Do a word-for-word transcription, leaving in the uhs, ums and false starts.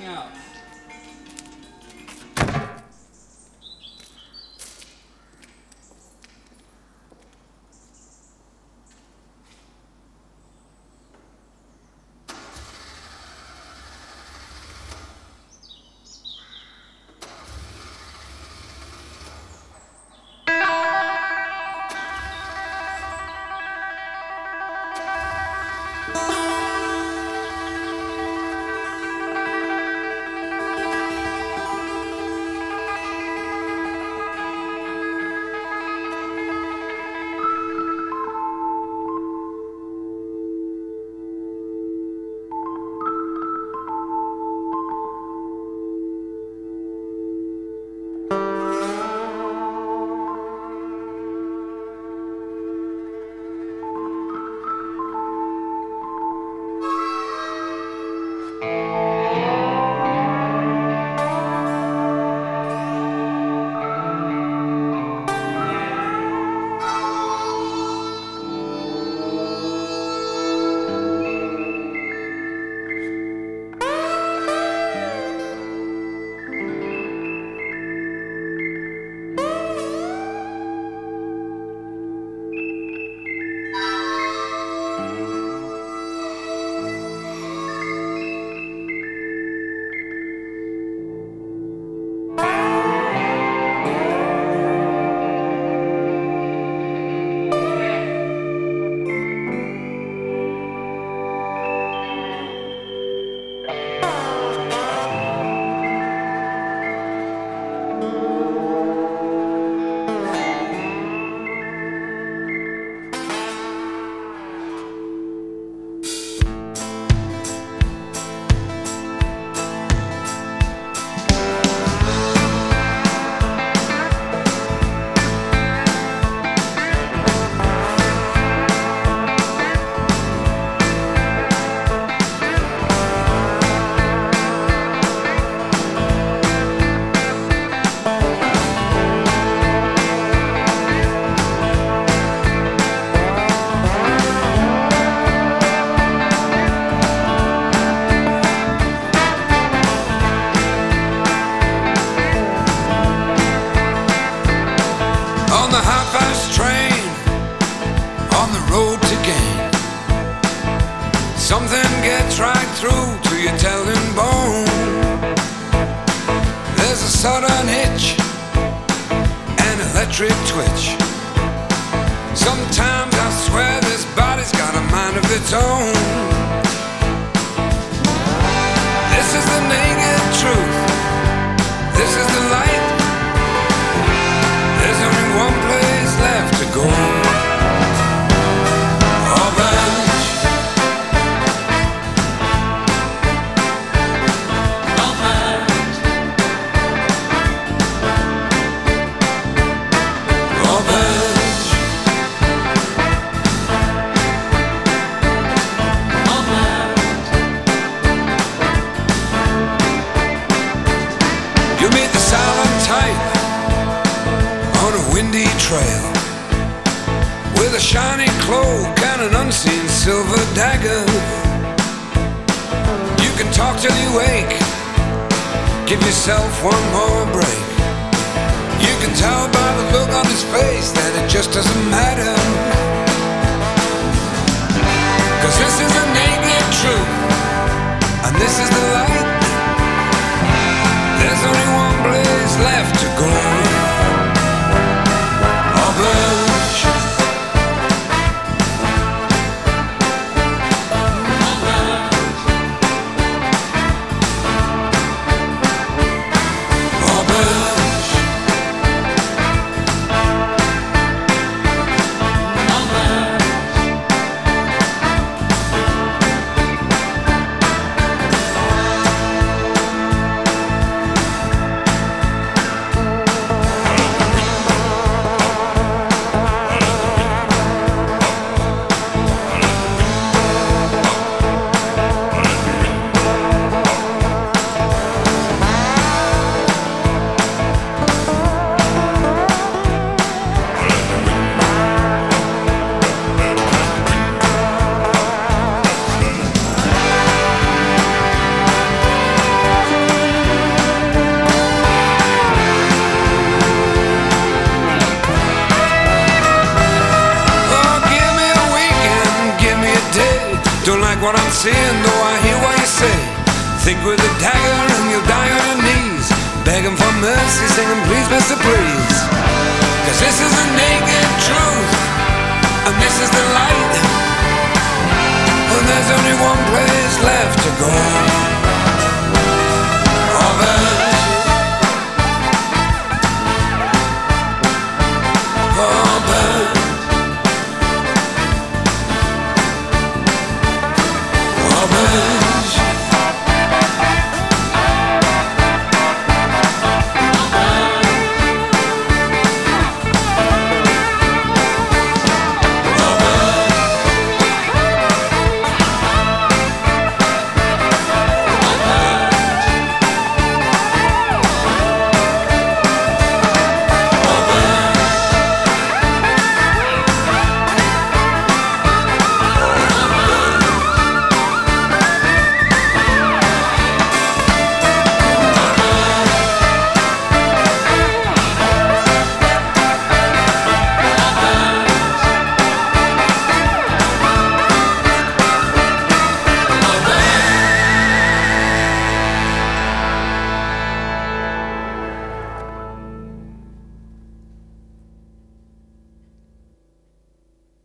everything else. Something gets right through to your telling bone. There's a sudden hitch, an electric twitch. Sometimes I swear this body's got a mind of its own. This is the naked truth. This is the light. There's only one place left to go. Trail with a shiny cloak and an unseen silver dagger. You can talk till you wake, give yourself one more break. You can tell by the look on his face that it just doesn't matter. Cause this is the naked truth, and this is the light. There's only one place left to go. what I'm seeing, though I hear what you say. Think with a dagger and you'll die on your knees, begging for mercy, singing please, Mister Please. Cause this is the naked truth, and this is the light, and there's only one place left to go.